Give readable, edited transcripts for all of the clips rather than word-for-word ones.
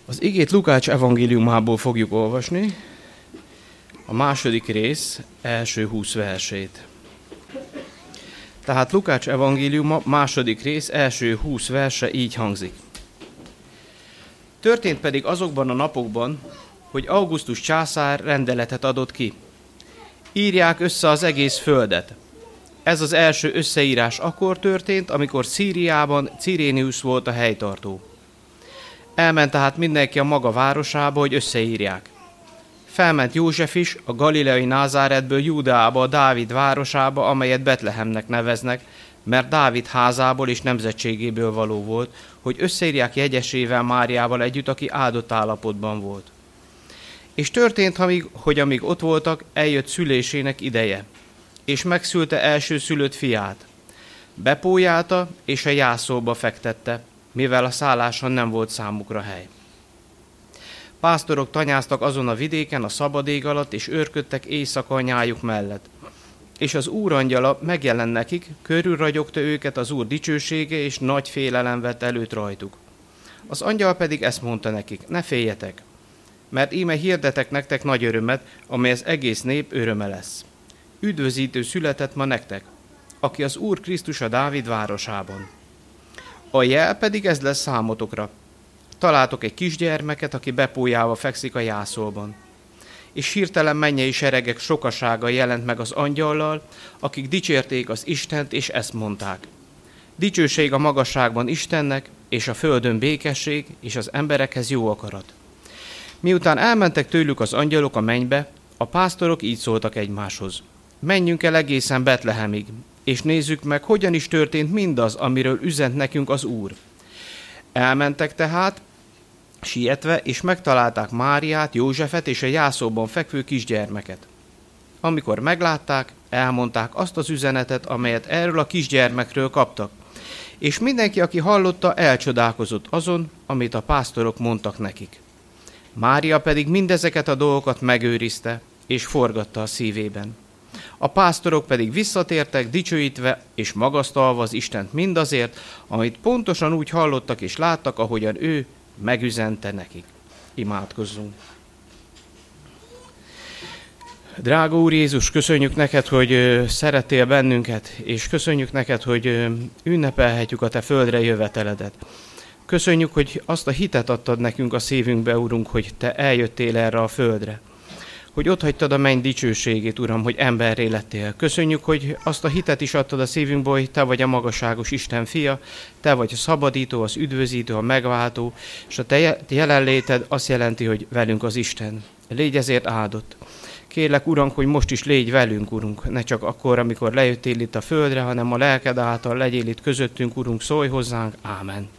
Az igét Lukács evangéliumából fogjuk olvasni, a második rész első 20 versét. Tehát Lukács evangéliuma második rész első 20 verse így hangzik. Történt pedig azokban a napokban, hogy Augustus császár rendeletet adott ki. Írják össze az egész földet. Ez az első összeírás akkor történt, amikor Szíriában Cirénius volt a helytartó. Elment tehát mindenki a maga városába, hogy összeírják. Felment József is a galileai Názáretből Júdeába, a Dávid városába, amelyet Betlehemnek neveznek, mert Dávid házából és nemzetségéből való volt, hogy összeírják jegyesével Máriával együtt, aki áldott állapotban volt. És történt, hogy amíg ott voltak, eljött szülésének ideje, és megszülte elsőszülött fiát. Bepójálta, és a jászolba fektette, mivel a szálláson nem volt számukra hely. Pásztorok tanyáztak azon a vidéken a szabad ég alatt, és őrködtek éjszaka a nyájuk mellett. És az Úr angyala megjelent nekik, körülragyogta őket az Úr dicsősége, és nagy félelem vett előtt rajtuk. Az angyal pedig ezt mondta nekik, ne féljetek, mert íme hirdetek nektek nagy örömet, amely az egész nép öröme lesz. Üdvözítő született ma nektek, aki az Úr Krisztus a Dávid városában. A jel pedig ez lesz számotokra. Találtok egy kisgyermeket, aki bepójálva fekszik a jászolban. És hirtelen mennyei seregek sokasága jelent meg az angyallal, akik dicsérték az Istent, és ezt mondták. Dicsőség a magasságban Istennek, és a földön békesség, és az emberekhez jó akarat. Miután elmentek tőlük az angyalok a mennybe, a pásztorok így szóltak egymáshoz. Menjünk el egészen Betlehemig, és nézzük meg, hogyan is történt mindaz, amiről üzent nekünk az Úr. Elmentek tehát, sietve, és megtalálták Máriát, Józsefet és a jászolban fekvő kisgyermeket. Amikor meglátták, elmondták azt az üzenetet, amelyet erről a kisgyermekről kaptak, és mindenki, aki hallotta, elcsodálkozott azon, amit a pásztorok mondtak nekik. Mária pedig mindezeket a dolgokat megőrizte, és forgatta a szívében. A pásztorok pedig visszatértek, dicsőítve és magasztalva az Istent mindazért, amit pontosan úgy hallottak és láttak, ahogyan ő megüzente nekik. Imádkozzunk! Drága Úr Jézus, köszönjük neked, hogy szerettél bennünket, és köszönjük neked, hogy ünnepelhetjük a te földre jöveteledet. Köszönjük, hogy azt a hitet adtad nekünk a szívünkbe, Urunk, hogy te eljöttél erre a földre. Hogy otthagytad a menny dicsőségét, Uram, hogy emberré lettél. Köszönjük, hogy azt a hitet is adtad a szívünkbe, hogy te vagy a magasságos Isten fia, te vagy a szabadító, az üdvözítő, a megváltó, és a te jelenléted azt jelenti, hogy velünk az Isten. Légy ezért áldott. Kérlek, Uram, hogy most is légy velünk, Urunk, ne csak akkor, amikor lejöttél itt a földre, hanem a lelked által legyél itt közöttünk, Urunk, szólj hozzánk. Ámen.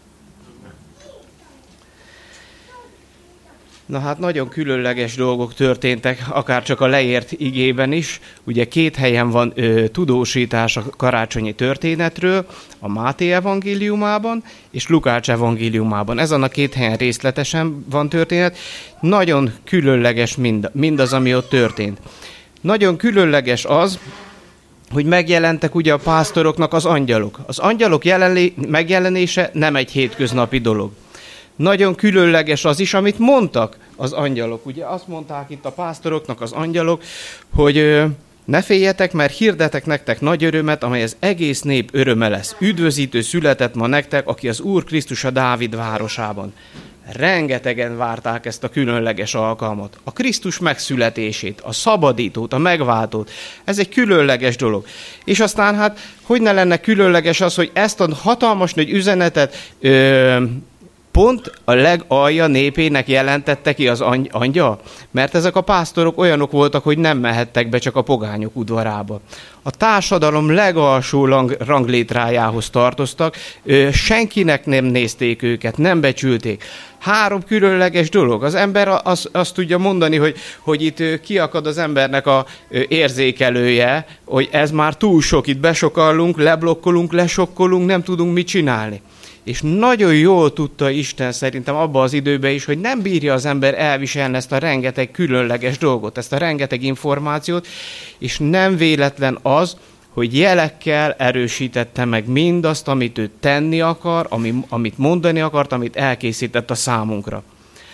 Na hát nagyon különleges dolgok történtek, akár csak a leírt igében is. Ugye 2 helyen van tudósítás a karácsonyi történetről, a Máté evangéliumában és Lukács evangéliumában. Ezen a 2 helyen részletesen van történet. Nagyon különleges mindaz, ami ott történt. Nagyon különleges az, hogy megjelentek ugye a pásztoroknak az angyalok. Az angyalok megjelenése nem egy hétköznapi dolog. Nagyon különleges az is, amit mondtak az angyalok. Ugye azt mondták itt a pásztoroknak az angyalok, hogy ne féljetek, mert hirdetek nektek nagy örömet, amely az egész nép öröme lesz. Üdvözítő született ma nektek, aki az Úr Krisztus a Dávid városában. Rengetegen várták ezt a különleges alkalmat. A Krisztus megszületését, a szabadítót, a megváltót. Ez egy különleges dolog. És aztán hát, hogy ne lenne különleges az, hogy ezt a hatalmas nagy üzenetet pont a legalja népének jelentette ki az angyal, mert ezek a pásztorok olyanok voltak, hogy nem mehettek be csak a pogányok udvarába. A társadalom legalsó ranglétrájához tartoztak, senkinek nem nézték őket, nem becsülték. 3 különleges dolog. Az ember azt tudja mondani, hogy itt kiakad az embernek a érzékelője, hogy ez már túl sok, itt besokallunk, leblokkolunk, lesokkolunk, nem tudunk mit csinálni. És nagyon jól tudta Isten szerintem abban az időben is, hogy nem bírja az ember elviselni ezt a rengeteg különleges dolgot, ezt a rengeteg információt, és nem véletlen az, hogy jelekkel erősítette meg mindazt, amit ő tenni akar, amit mondani akart, amit elkészített a számunkra.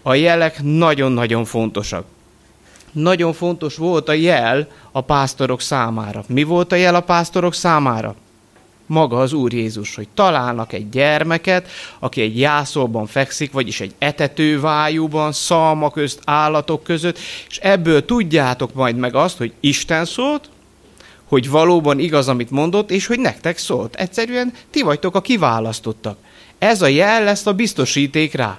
a jelek nagyon-nagyon fontosak. Nagyon fontos volt a jel a pásztorok számára. Mi volt a jel a pásztorok számára? Maga az Úr Jézus, hogy találnak egy gyermeket, aki egy jászolban fekszik, vagyis egy etetővájúban, szalma közt, állatok között, és ebből tudjátok majd meg azt, hogy Isten szólt, hogy valóban igaz, amit mondott, és hogy nektek szólt. Egyszerűen ti vagytok a kiválasztottak. Ez a jel lesz a biztosíték rá.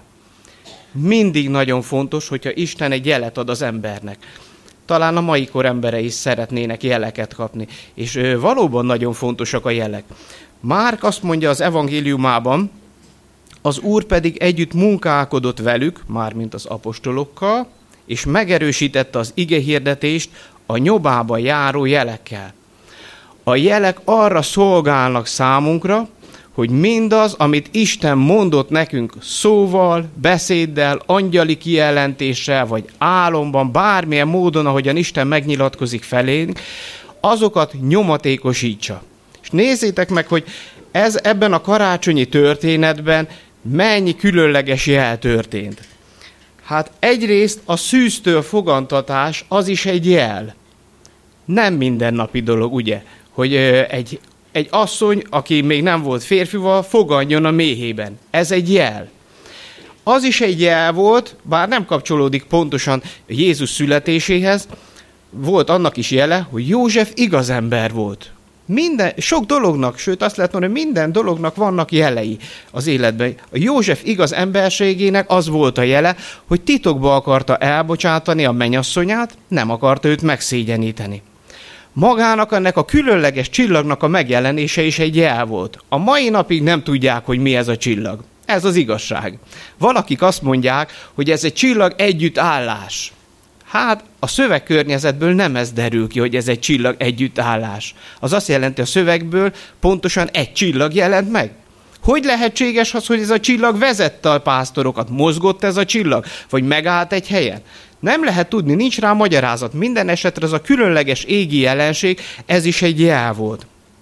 Mindig nagyon fontos, hogyha Isten egy jelet ad az embernek. Talán a mai kor emberei is szeretnének jeleket kapni, és valóban nagyon fontosak a jelek. Márk azt mondja az evangéliumában, az Úr pedig együtt munkálkodott velük, mármint az apostolokkal, és megerősítette az igehirdetést a nyobába járó jelekkel. A jelek arra szolgálnak számunkra, hogy mindaz, amit Isten mondott nekünk szóval, beszéddel, angyali kijelentéssel, vagy álomban, bármilyen módon, ahogyan Isten megnyilatkozik felénk, azokat nyomatékosítsa. És nézzétek meg, hogy ebben a karácsonyi történetben mennyi különleges jel történt. Hát egyrészt a szűztől fogantatás az is egy jel. Nem mindennapi dolog, ugye, hogy egy asszony, aki még nem volt férfival, fogadjon a méhében. Ez egy jel. Az is egy jel volt, bár nem kapcsolódik pontosan Jézus születéséhez, volt annak is jele, hogy József igaz ember volt. Sok dolognak, sőt azt lehet mondani, hogy minden dolognak vannak jelei az életben. A József igaz emberségének az volt a jele, hogy titokba akarta elbocsátani a mennyasszonyát, nem akarta őt megszégyeníteni. Magának ennek a különleges csillagnak a megjelenése is egy jel volt. A mai napig nem tudják, hogy mi ez a csillag. Ez az igazság. Valakik azt mondják, hogy ez egy csillag együttállás. Hát a szövegkörnyezetből nem ez derül ki, hogy ez egy csillag együttállás. Az azt jelenti, a szövegből pontosan egy csillag jelent meg. Hogy lehetséges az, hogy ez a csillag vezette a pásztorokat? Mozgott ez a csillag? Vagy megállt egy helyen? Nem lehet tudni, nincs rá magyarázat. Minden esetre ez a különleges égi jelenség, ez is egy jel volt.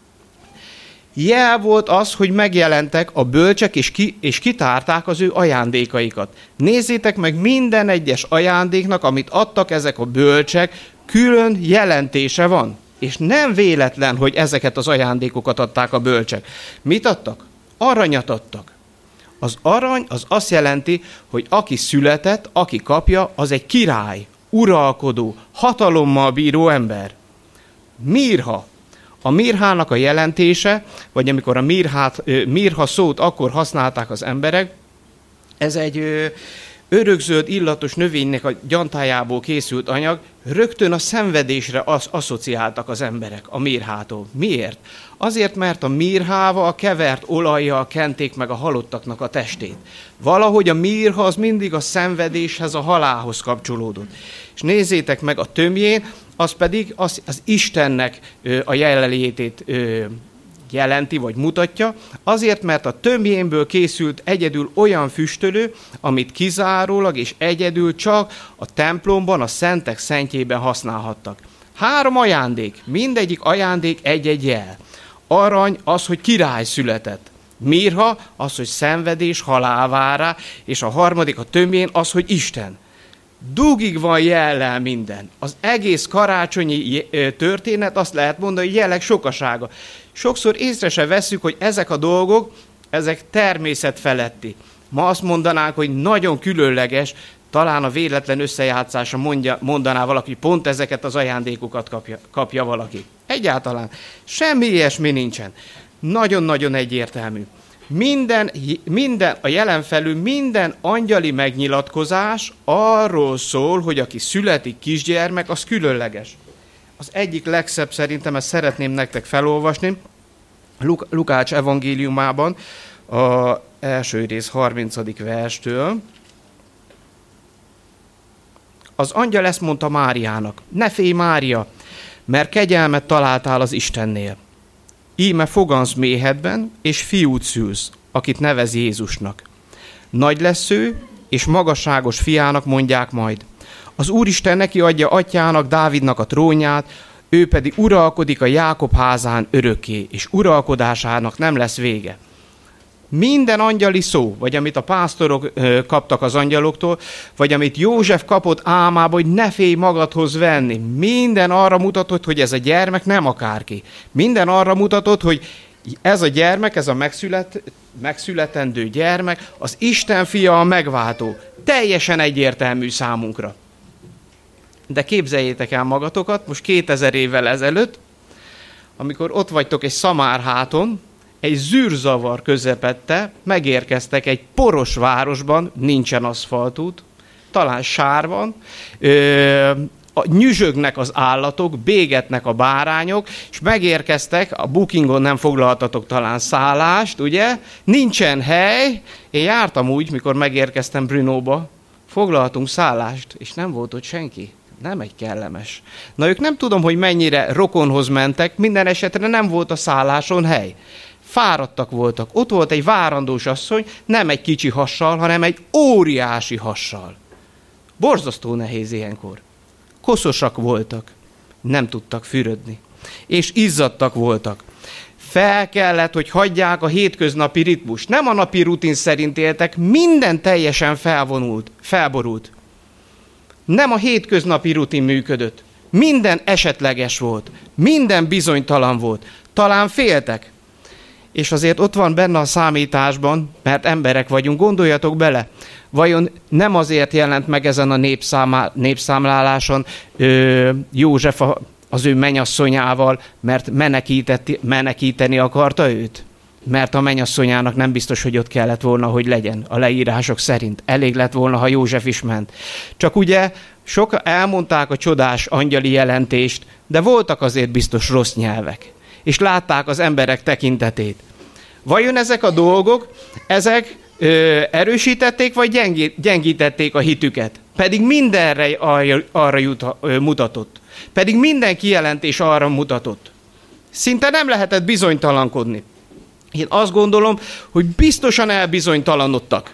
Jel volt az, hogy megjelentek a bölcsek, és kitárták az ő ajándékaikat. Nézzétek meg, minden egyes ajándéknak, amit adtak ezek a bölcsek, külön jelentése van. És nem véletlen, hogy ezeket az ajándékokat adták a bölcsek. Mit adtak? Aranyat adtak. Az arany az azt jelenti, hogy aki született, aki kapja, az egy király, uralkodó, hatalommal bíró ember. Mirha. A mirhának a jelentése, vagy amikor a mirha szót akkor használták az emberek, ez egy örökzöld illatos növénynek a gyantájából készült anyag, rögtön a szenvedésre asszociáltak az emberek a mirhától. Miért? Azért, mert a mirhával a kevert olajjal kenték meg a halottaknak a testét. Valahogy a mirha az mindig a szenvedéshez, a halálhoz kapcsolódott. És nézzétek meg a tömjén, az pedig az Istennek a jelenlétét jelenti, vagy mutatja, azért, mert a tömbjénből készült egyedül olyan füstölő, amit kizárólag és egyedül csak a templomban, a szentek szentjében használhattak. 3 ajándék, mindegyik ajándék egy-egy jel. Arany az, hogy király született. Mirha az, hogy szenvedés, halál vár rá, és a harmadik a tömbjén az, hogy Isten. Dugig van jellel minden. Az egész karácsonyi történet, azt lehet mondani, hogy jelek sokasága. Sokszor észre se vesszük, hogy ezek a dolgok, ezek természetfeletti. Ma azt mondanánk, hogy nagyon különleges, talán a véletlen összejátszása mondaná valaki, hogy pont ezeket az ajándékokat kapja valaki. Egyáltalán semmi ilyesmi nincsen. Nagyon-nagyon egyértelmű. Minden a jelen felül minden angyali megnyilatkozás arról szól, hogy aki születik kisgyermek, az különleges. Az egyik legszebb szerintem, ezt szeretném nektek felolvasni, Lukács evangéliumában, az első rész 30. verstől. Az angyal ezt mondta Máriának: ne félj, Mária, mert kegyelmet találtál az Istennél. Íme fogansz méhedben, és fiút szülsz, akit nevez Jézusnak. Nagy lesz ő, és magasságos fiának mondják majd. Az Úristen neki adja atyának, Dávidnak a trónját, ő pedig uralkodik a Jákob házán örökké, és uralkodásának nem lesz vége. Minden angyali szó, vagy amit a pásztorok kaptak az angyaloktól, vagy amit József kapott álmába, hogy ne félj magadhoz venni, minden arra mutatott, hogy ez a gyermek nem akárki. Minden arra mutatott, hogy ez a gyermek, ez a megszületendő gyermek, az Isten fia, a megváltó. Teljesen egyértelmű számunkra. De képzeljétek el magatokat, most 2000 évvel ezelőtt, amikor ott vagytok egy szamárháton, egy zűrzavar közepette, megérkeztek egy poros városban, nincsen aszfaltút, talán sár van, nyüzsögnek az állatok, bégetnek a bárányok, és megérkeztek, a Bookingon nem foglaltatok talán szállást, ugye? Nincsen hely. Én jártam úgy, mikor megérkeztem Brnóba, foglaltunk szállást, és nem volt ott senki. Nem egy kellemes. Na ők nem tudom, hogy mennyire rokonhoz mentek, minden esetre nem volt a szálláson hely. Fáradtak voltak. Ott volt egy várandós asszony, nem egy kicsi hassal, hanem egy óriási hassal. Borzasztó nehéz ilyenkor. Koszosak voltak, nem tudtak fürödni, és izzadtak voltak. Fel kellett, hogy hagyják a hétköznapi ritmust. Nem a napi rutin szerint éltek, minden teljesen felborult. Nem a hétköznapi rutin működött. Minden esetleges volt, minden bizonytalan volt. Talán féltek. És azért ott van benne a számításban, mert emberek vagyunk, gondoljatok bele, vajon nem azért jelent meg ezen a népszámláláson József az ő mennyasszonyával, mert menekíteni akarta őt? Mert a mennyasszonyának nem biztos, hogy ott kellett volna, hogy legyen a leírások szerint. Elég lett volna, ha József is ment. Csak ugye sokan elmondták a csodás angyali jelentést, de voltak azért biztos rossz nyelvek. És látták az emberek tekintetét. Vajon ezek a dolgok, ezek erősítették, vagy gyengítették a hitüket? Pedig mindenre arra mutatott. Pedig minden kijelentés arra mutatott. Szinte nem lehetett bizonytalankodni. Én azt gondolom, hogy biztosan elbizonytalanodtak.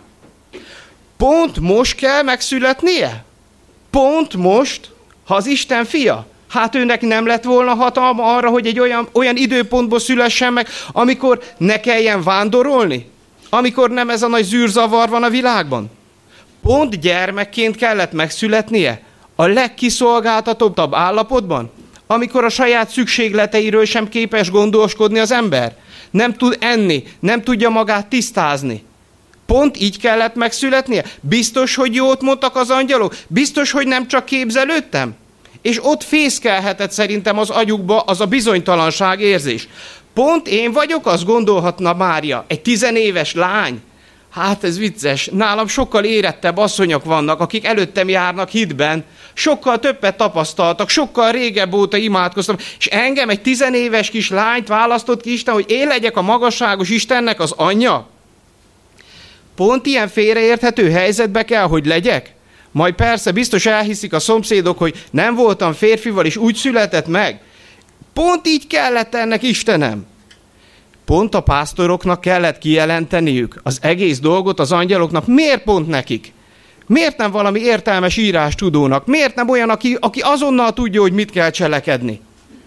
Pont most kell megszületnie? Pont most, ha az Isten fia? Hát őnek nem lett volna hatalma arra, hogy egy olyan időpontból szülessen meg, amikor ne kelljen vándorolni? Amikor nem ez a nagy zűrzavar van a világban? Pont gyermekként kellett megszületnie? A legkiszolgáltatottabb állapotban? Amikor a saját szükségleteiről sem képes gondoskodni az ember? Nem tud enni, nem tudja magát tisztázni. Pont így kellett megszületnie? Biztos, hogy jót mondtak az angyalok? Biztos, hogy nem csak képzelődtem? És ott fészkelhetett szerintem az agyukba az a bizonytalanság érzés. Pont én vagyok, azt gondolhatna Mária, egy 10 éves lány. Hát ez vicces, nálam sokkal érettebb asszonyok vannak, akik előttem járnak hitben, sokkal többet tapasztaltak, sokkal régebb óta imádkoztam, és engem egy 10 éves kis lányt választott ki Isten, hogy én legyek a magasságos Istennek az anyja? Pont ilyen félreérthető helyzetbe kell, hogy legyek? Majd persze biztos elhiszik a szomszédok, hogy nem voltam férfival, és úgy született meg. Pont így kellett ennek Istenem. Pont a pásztoroknak kellett kijelenteniük az egész dolgot az angyaloknak. Miért pont nekik? Miért nem valami értelmes írástudónak? Miért nem olyan, aki azonnal tudja, hogy mit kell cselekedni?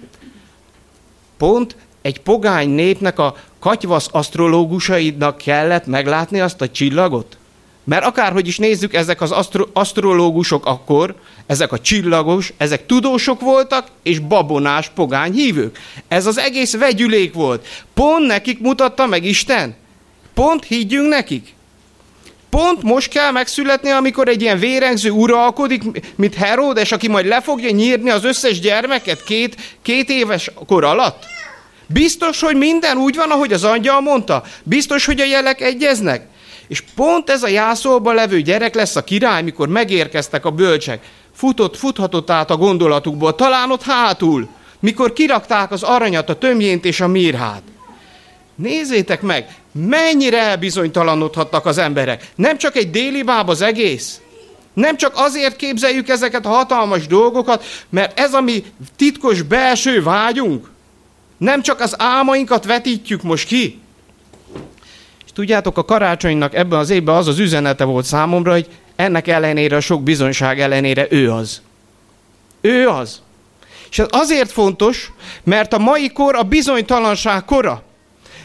Pont egy pogány népnek a katyvasz asztrológusaidnak kellett meglátni azt a csillagot? Mert akárhogy is nézzük, ezek az asztrológusok akkor, ezek a csillagos, ezek tudósok voltak, és babonás pogány hívők. Ez az egész vegyülék volt. Pont nekik mutatta meg Isten. Pont higgyünk nekik. Pont most kell megszületni, amikor egy ilyen vérengző uralkodik, mint Heródes, aki majd le fogja nyírni az összes gyermeket két éves kor alatt. Biztos, hogy minden úgy van, ahogy az angyal mondta. Biztos, hogy a jelek egyeznek. És pont ez a jászolban levő gyerek lesz a király, mikor megérkeztek a bölcsek. Futhatott át a gondolatukból, talán ott hátul, mikor kirakták az aranyat, a tömjént és a mirhát. Nézzétek meg, mennyire elbizonytalanodhattak az emberek. Nem csak egy déli báb az egész. Nem csak azért képzeljük ezeket a hatalmas dolgokat, mert ez a mi titkos belső vágyunk. Nem csak az álmainkat vetítjük most ki. És tudjátok, a karácsonynak ebben az évben az az üzenete volt számomra, hogy ennek ellenére, a sok bizonyság ellenére ő az. Ő az. És ez azért fontos, mert a mai kor a bizonytalanság kora.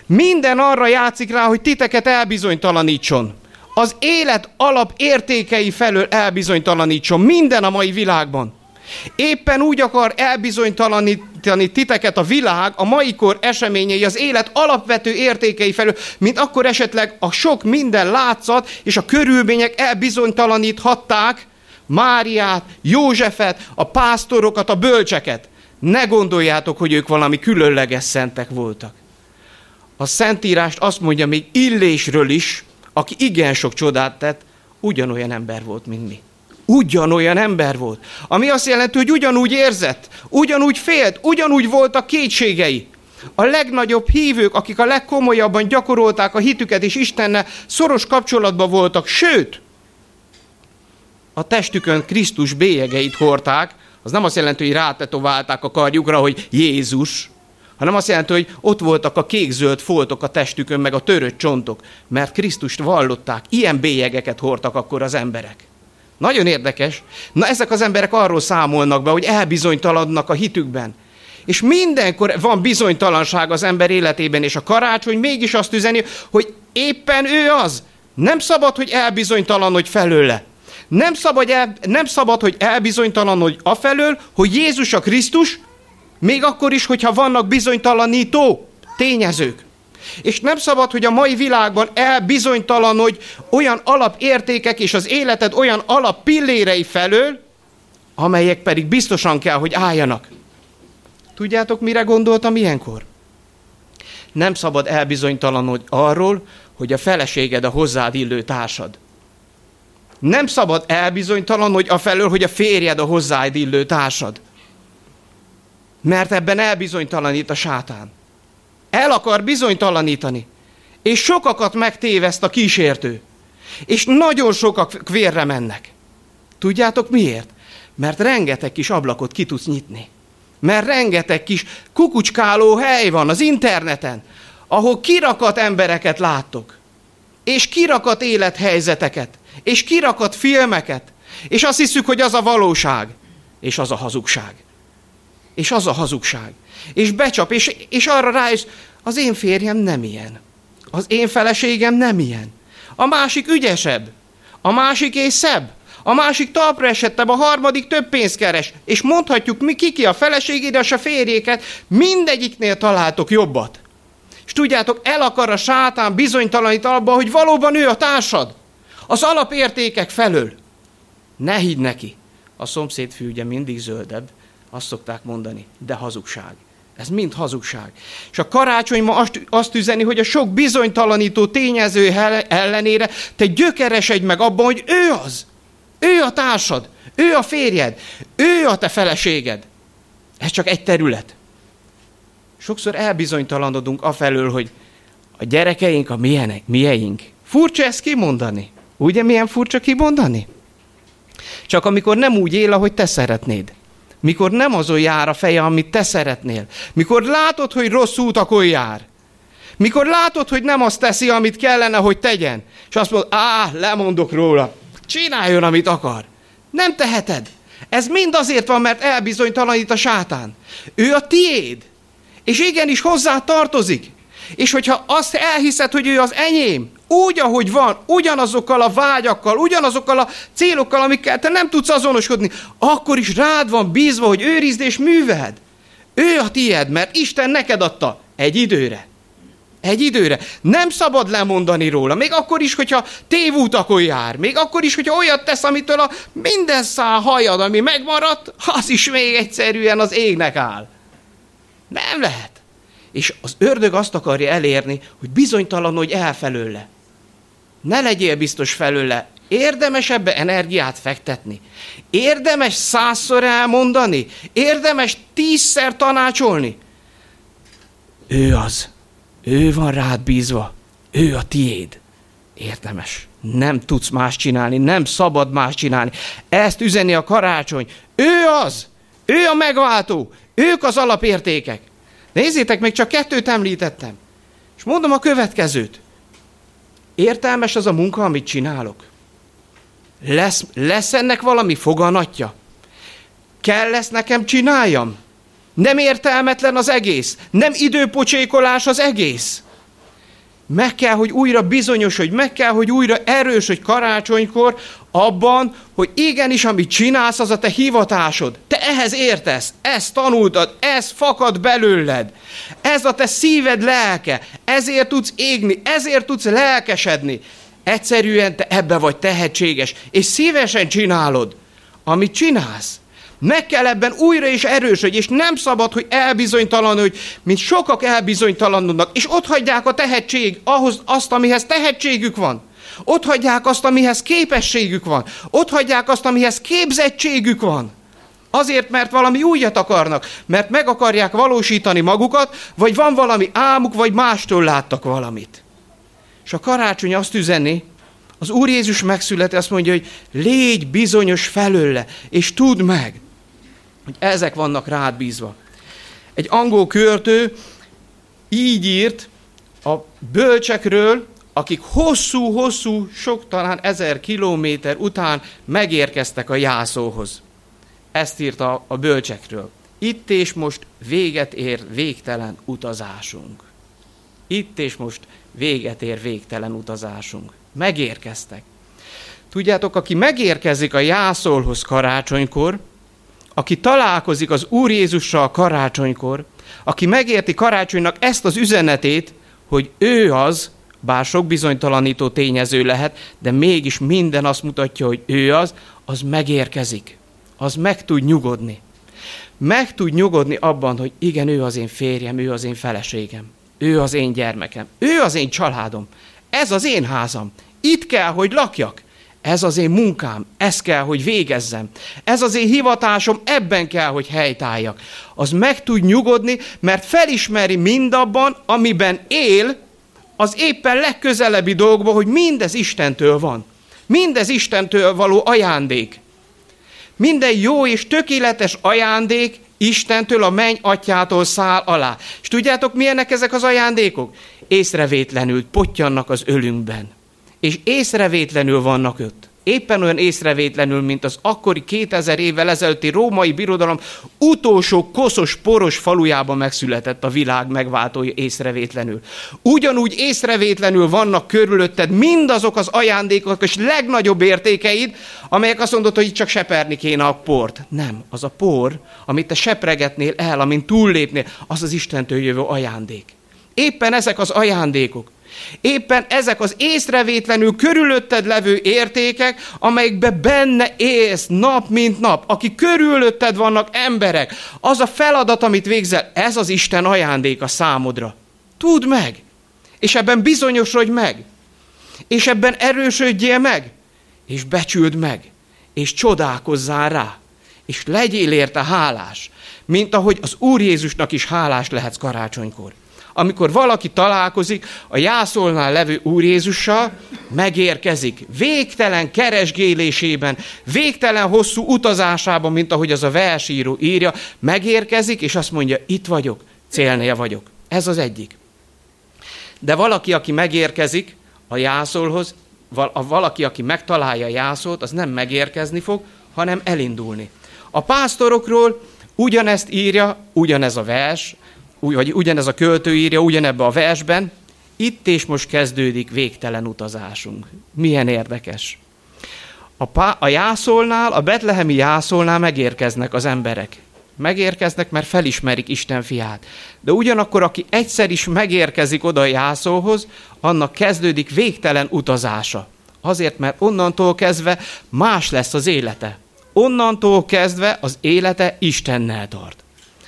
Minden arra játszik rá, hogy titeket elbizonytalanítson. Az élet alap értékei felől elbizonytalanítson. Minden a mai világban. Éppen úgy akar elbizonytalanítani titeket a világ, a mai kor eseményei, az élet alapvető értékei felől, mint akkor esetleg a sok minden látszat és a körülmények elbizonytalaníthatták Máriát, Józsefet, a pásztorokat, a bölcseket. Ne gondoljátok, hogy ők valami különleges szentek voltak. A Szentírást azt mondja még Illésről is, aki igen sok csodát tett, ugyanolyan ember volt, mint mi. Ugyanolyan ember volt. Ami azt jelenti, hogy ugyanúgy érzett, ugyanúgy félt, ugyanúgy voltak kétségei. A legnagyobb hívők, akik a legkomolyabban gyakorolták a hitüket és Istennel szoros kapcsolatban voltak, sőt, a testükön Krisztus bélyegeit hordták, az nem azt jelenti, hogy rátetoválták a karjukra, hogy Jézus, hanem azt jelenti, hogy ott voltak a kék-zöld foltok a testükön, meg a törött csontok, mert Krisztust vallották. Ilyen bélyegeket hordtak akkor az emberek. Nagyon érdekes. Na, ezek az emberek arról számolnak be, hogy elbizonytalanodnak a hitükben. És mindenkor van bizonytalanság az ember életében, és a karácsony mégis azt üzeni, hogy éppen ő az. Nem szabad, hogy elbizonytalanodj felőle. Nem szabad, hogy elbizonytalanodj afelől, hogy Jézus a Krisztus, még akkor is, hogyha vannak bizonytalanító tényezők. És nem szabad, hogy a mai világban elbizonytalanodj olyan alapértékek és az életed olyan alappillérei felől, amelyek pedig biztosan kell, hogy álljanak. Tudjátok, mire gondoltam ilyenkor? Nem szabad elbizonytalanodj arról, hogy a feleséged a hozzád illő társad. Nem szabad elbizonytalanodj afelől, hogy a férjed a hozzád illő társad. Mert ebben elbizonytalanít a sátán. El akar bizonytalanítani. És sokakat megtéveszt a kísértő. És nagyon sokak vérre mennek. Tudjátok miért? Mert rengeteg kis ablakot ki tudsz nyitni. Mert rengeteg kis kukucskáló hely van az interneten, ahol kirakat embereket láttok. És kirakat élethelyzeteket. És kirakat filmeket. És azt hiszük, hogy az a valóság. És az a hazugság. És az a hazugság. És becsap, és arra rájössz, az én férjem nem ilyen. Az én feleségem nem ilyen. A másik ügyesebb. A másik szebb. A másik talpra esettebb, a harmadik több pénzt keres. És mondhatjuk mi ki a feleségét, és a férjéket, mindegyiknél találtok jobbat. És tudjátok, el akar a sátán bizonytalanít abba, hogy valóban ő a társad. Az alapértékek felől. Ne higgy neki. A szomszéd fű ugye mindig zöldebb. Azt szokták mondani, de hazugság. Ez mind hazugság. És a karácsony ma azt üzeni, hogy a sok bizonytalanító tényező ellenére te gyökeresedj meg abban, hogy ő az. Ő a társad. Ő a férjed. Ő a te feleséged. Ez csak egy terület. Sokszor elbizonytalanodunk afelől, hogy a gyerekeink a mieink. Furcsa ezt kimondani. Ugye milyen furcsa kimondani? Csak amikor nem úgy él, ahogy te szeretnéd. Mikor nem azon jár a feje, amit te szeretnél. Mikor látod, hogy rossz útakon jár. Mikor látod, hogy nem azt teszi, amit kellene, hogy tegyen. És azt mondod, lemondok róla. Csináljon, amit akar. Nem teheted. Ez mind azért van, mert elbizonytalanít a sátán. Ő a tiéd. És igenis hozzá tartozik. És hogyha azt elhiszed, hogy ő az enyém, úgy, ahogy van, ugyanazokkal a vágyakkal, ugyanazokkal a célokkal, amikkel te nem tudsz azonoskodni, akkor is rád van bízva, hogy őrizd és műveld. Ő a tied, mert Isten neked adta egy időre. Egy időre. Nem szabad lemondani róla, még akkor is, hogyha tévútakon jár, még akkor is, hogyha olyat tesz, amitől a minden szál hajad, ami megmaradt, az is még egyszerűen az égnek áll. Nem lehet. És az ördög azt akarja elérni, hogy bizonytalanodj el felőle. Ne legyél biztos felőle. Érdemes ebbe energiát fektetni. Érdemes 100-szor elmondani. Érdemes 10-szer tanácsolni. Ő az. Ő van rád bízva. Ő a tiéd. Érdemes. Nem tudsz más csinálni. Nem szabad más csinálni. Ezt üzeni a karácsony. Ő az. Ő a megváltó. Ők az alapértékek. Nézzétek, még csak 2 említettem. És mondom a következőt. Értelmes az a munka, amit csinálok? Lesz ennek valami foganatja? Kell ezt nekem csináljam? Nem értelmetlen az egész? Nem időpocsékolás az egész? meg kell, hogy újra bizonyosodj, meg kell, hogy újra erősödj karácsonykor abban, hogy igenis, amit csinálsz, az a te hivatásod. Te ehhez értesz, ezt tanultad, ez fakad belőled. Ez a te szíved lelke, ezért tudsz égni, ezért tudsz lelkesedni. Egyszerűen te ebbe vagy tehetséges, és szívesen csinálod, amit csinálsz. Meg kell ebben újra és erősödj, és nem szabad, hogy elbizonytalanodj, mint sokak elbizonytalanodnak, és otthagyják a tehetség, azt, amihez tehetségük van. Otthagyják azt, amihez képességük van. Otthagyják azt, amihez képzettségük van. Azért, mert valami újat akarnak, mert meg akarják valósítani magukat, vagy van valami álmuk, vagy mástól láttak valamit. És a karácsony azt üzeni, az Úr Jézus megszületi, azt mondja, hogy légy bizonyos felőle, és tudd meg, hogy ezek vannak rád bízva. Egy angol költő így írt a bölcsekről, akik hosszú, sok talán 1000 kilométer után megérkeztek a jászóhoz. Ezt írta a bölcsekről. Itt és most véget ér végtelen utazásunk. Itt és most véget ér végtelen utazásunk. Megérkeztek. Tudjátok, aki megérkezik a jászolhoz karácsonykor, aki találkozik az Úr Jézussal karácsonykor, aki megérti karácsonynak ezt az üzenetét, hogy ő az, bár sok bizonytalanító tényező lehet, de mégis minden azt mutatja, hogy ő az megérkezik. Az meg tud nyugodni. Meg tud nyugodni abban, hogy igen, ő az én férjem, ő az én feleségem, ő az én gyermekem, ő az én családom, ez az én házam, itt kell, hogy lakjak, ez az én munkám, ezt kell, hogy végezzem, ez az én hivatásom, ebben kell, hogy helytálljak. Az meg tud nyugodni, mert felismeri mindabban, amiben él, az éppen legközelebbi dolgban, hogy mindez Istentől van. Mindez Istentől való ajándék. Minden jó és tökéletes ajándék Istentől, a menny atyától száll alá. És tudjátok, milyenek ezek az ajándékok? Észrevétlenül pottyannak az ölünkben. És észrevétlenül vannak ott. Éppen olyan észrevétlenül, mint az akkori 2000 évvel ezelőtti római birodalom utolsó koszos, poros falujában megszületett a világ megváltója észrevétlenül. Ugyanúgy észrevétlenül vannak körülötted mindazok az ajándékok és legnagyobb értékeid, amelyek azt mondod, hogy itt csak seperni kéne a port. Nem, az a por, amit te sepregetnél el, amint túllépnél, az az Istentől jövő ajándék. Éppen ezek az ajándékok. Éppen ezek az észrevétlenül körülötted levő értékek, amelyekbe benne élsz nap mint nap, akik körülötted vannak emberek, az a feladat, amit végzel, ez az Isten ajándéka számodra. Tudd meg, és ebben bizonyosodj meg, és ebben erősödjél meg, és becsüld meg, és csodálkozzál rá, és legyél érte hálás, mint ahogy az Úr Jézusnak is hálás lehetsz karácsonykor. Amikor valaki találkozik a jászolnál levő Úr Jézussal, megérkezik végtelen keresgélésében, végtelen hosszú utazásában, mint ahogy az a versíró írja, megérkezik, és azt mondja, itt vagyok, célnél vagyok. Ez az egyik. De valaki, aki megérkezik a jászolhoz, valaki, aki megtalálja a jászolt, az nem megérkezni fog, hanem elindulni. A pásztorokról ugyanezt írja, ugyanez a vers, vagy ugyanez a költő írja, ugyanebben a versben, itt és most kezdődik végtelen utazásunk. Milyen érdekes. A jászolnál, a betlehemi jászolnál megérkeznek az emberek. Megérkeznek, mert felismerik Isten fiát. De ugyanakkor, aki egyszer is megérkezik oda a jászolhoz, annak kezdődik végtelen utazása. Azért, mert onnantól kezdve más lesz az élete. Onnantól kezdve az élete Istennel tart.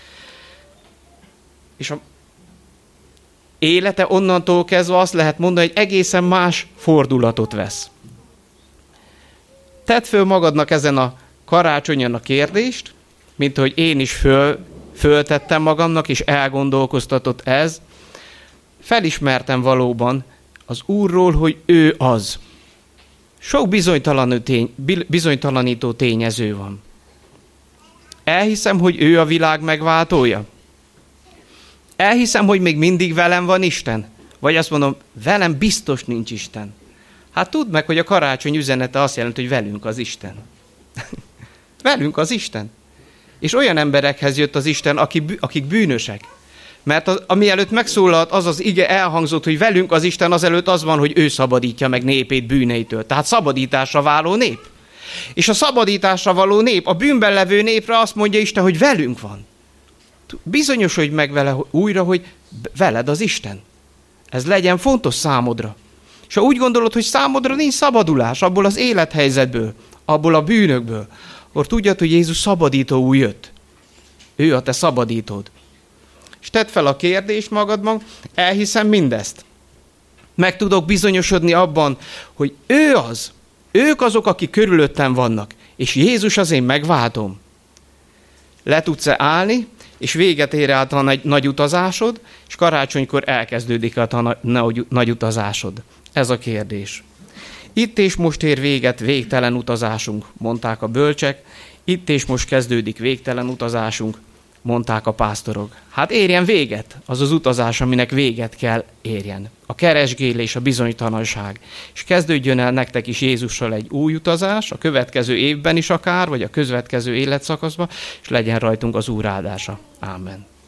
És a élete onnantól kezdve azt lehet mondani, hogy egészen más fordulatot vesz. Tedd föl magadnak ezen a karácsonyon a kérdést, mint hogy én is föltettem magamnak, és elgondolkoztatott ez. Felismertem valóban az Úrról, hogy ő az. Sok bizonytalanító tényező van. Elhiszem, hogy ő a világ megváltója. Elhiszem, hogy még mindig velem van Isten. Vagy azt mondom, velem biztos nincs Isten. Hát tudd meg, hogy a karácsony üzenete azt jelenti, hogy velünk az Isten. Velünk az Isten. És olyan emberekhez jött az Isten, akik bűnösek. Mert ami előtt megszólalt, az az ige elhangzott, hogy velünk az Isten, azelőtt az van, hogy ő szabadítja meg népét bűneitől. Tehát szabadításra váló nép. És a szabadításra való nép, a bűnben levő népre azt mondja Isten, hogy velünk van. Bizonyosodj meg vele újra, hogy veled az Isten. Ez legyen fontos számodra. És ha úgy gondolod, hogy számodra nincs szabadulás abból az élethelyzetből, abból a bűnökből, akkor tudjad, hogy Jézus szabadító új jött. Ő a te szabadítód. És tedd fel a kérdést magadban, elhiszem mindezt. Meg tudok bizonyosodni abban, hogy ő az, ők azok, akik körülöttem vannak, és Jézus az én megváltom. Le tudsz-e állni, és véget ér át a nagy utazásod, és karácsonykor elkezdődik a nagy utazásod. Ez a kérdés. Itt és most ér véget végtelen utazásunk, mondták a bölcsek, itt és most kezdődik végtelen utazásunk, mondták a pásztorok. Hát érjen véget az az utazás, aminek véget kell érjen. A keresgélés, a bizonytalanság. És kezdődjön el nektek is Jézussal egy új utazás, a következő évben is akár, vagy a következő életszakaszban, és legyen rajtunk az Úr áldása. Ámen.